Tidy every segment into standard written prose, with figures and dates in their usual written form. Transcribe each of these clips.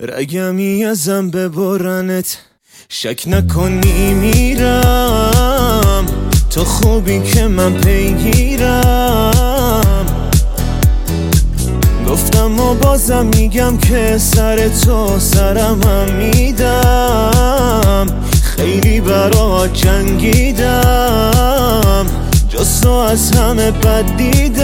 رگمی ازم ببرنت، شک نکنی میرم تو خوبی که من پیگیرم. گفتم و بازم میگم که سر تو سرم هم میدم. خیلی برات جنگیدم، جز تو از همه بد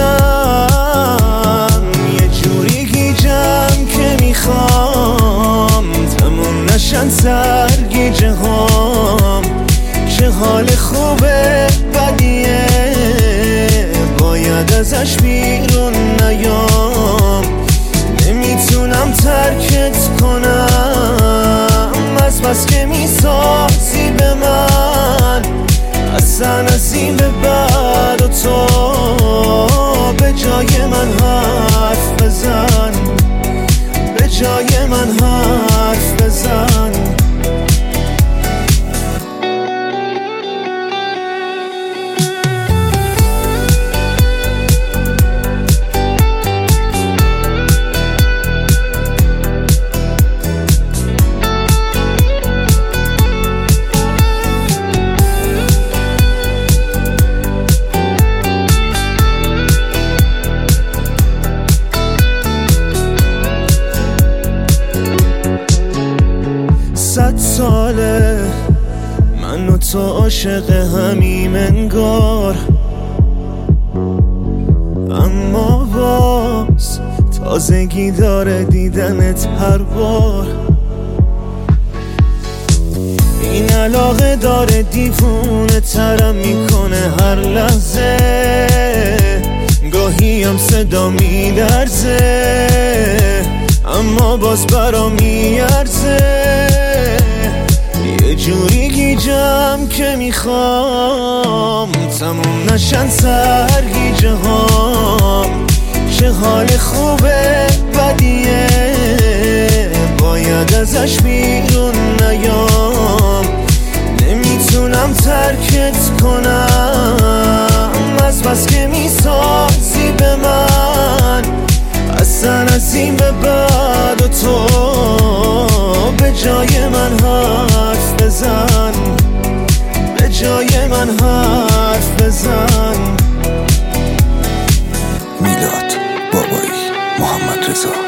دیدم. یه جوری گیجم که میخوام تموم نشن سرگیجه هام. چه حال خوبه بدیه، باید ازش بیرون نیام. نمیتونم ترکت کنم از بس که میسازی به من. اصلا از این به بعد و تو به جای من حرف بزن، به جای من حرف بزن. صد ساله من و تو عاشق همیم انگار، اما باز تازگی داره دیدنت هر بار. این علاقه داره دیوونه ترم میکنه هر لحظه. گاهی هم صدا میلرزه اما باز برام میارزه. یه جوری گیجم که میخوام تموم نشن سرگیجه هام. چه حال خوبه بدیه، باید ازش بیرون نیام. نمیتونم ترکت کنم از بس که میسازی به من. اصلا از این به بعد و تو به جای من حرف بزن، به جای من حرف بزن. میلاد بابایی، محمد رضا.